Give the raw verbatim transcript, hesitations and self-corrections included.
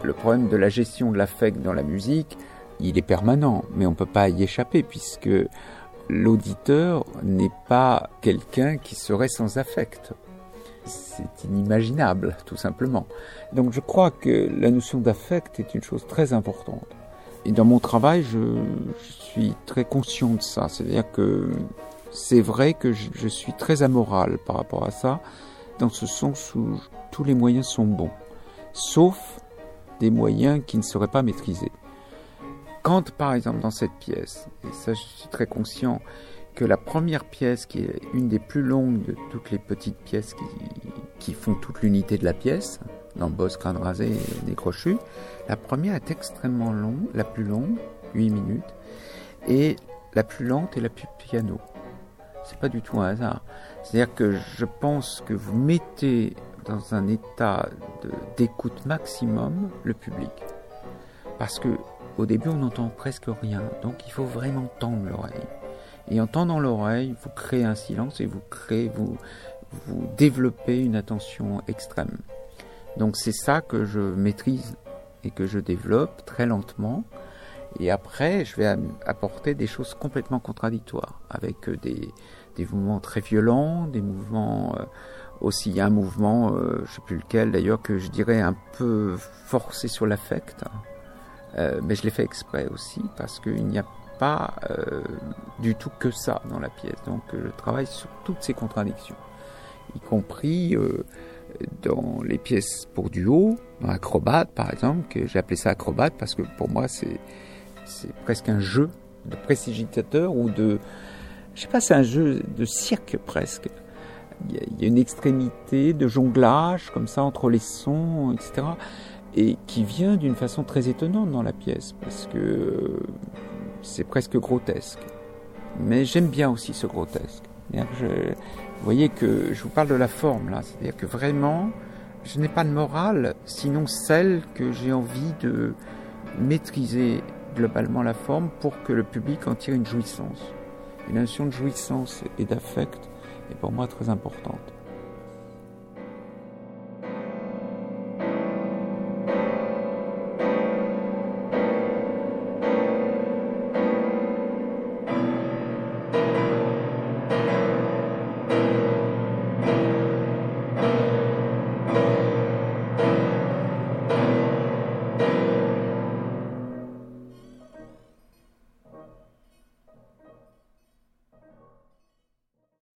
le problème de la gestion de l'affect dans la musique, il est permanent, mais on ne peut pas y échapper puisque l'auditeur n'est pas quelqu'un qui serait sans affect. C'est inimaginable, tout simplement. Donc je crois que la notion d'affect est une chose très importante. Et dans mon travail, je, je suis très conscient de ça. C'est-à-dire que c'est vrai que je, je suis très amoral par rapport à ça, dans ce sens où tous les moyens sont bons, sauf des moyens qui ne seraient pas maîtrisés. Quand, par exemple, dans cette pièce, et ça je suis très conscient, que la première pièce, qui est une des plus longues de toutes les petites pièces qui, qui font toute l'unité de la pièce, dans Boss, Crâne rasé et Nez crochu, la première est extrêmement longue, la plus longue, huit minutes, et la plus lente est la plus piano. C'est pas du tout un hasard. C'est-à-dire que je pense que vous mettez dans un état de, d'écoute maximum le public. Parce que au début, on n'entend presque rien, donc il faut vraiment tendre l'oreille. Et en tendant l'oreille, vous créez un silence et vous créez, vous, vous développez une attention extrême. Donc c'est ça que je maîtrise et que je développe très lentement. Et après, je vais apporter des choses complètement contradictoires, avec des, des mouvements très violents, des mouvements euh, aussi, il y a un mouvement, euh, je ne sais plus lequel d'ailleurs, que je dirais un peu forcé sur l'affect. Euh, mais je l'ai fait exprès aussi, parce qu'il n'y a pas euh, du tout que ça dans la pièce. Donc euh, je travaille sur toutes ces contradictions, y compris euh, dans les pièces pour duo, dans Acrobate par exemple, que j'ai appelé ça Acrobate parce que pour moi c'est, c'est presque un jeu de prestidigitateur ou de, je sais pas, c'est un jeu de cirque presque. Il y a, il y a une extrémité de jonglage comme ça entre les sons, et cetera, et qui vient d'une façon très étonnante dans la pièce, parce que euh, c'est presque grotesque. Mais j'aime bien aussi ce grotesque. Je, vous voyez que je vous parle de la forme là, c'est-à-dire que vraiment, je n'ai pas de morale, sinon celle que j'ai envie de maîtriser globalement la forme pour que le public en tire une jouissance. Et la notion de jouissance et d'affect est pour moi très importante.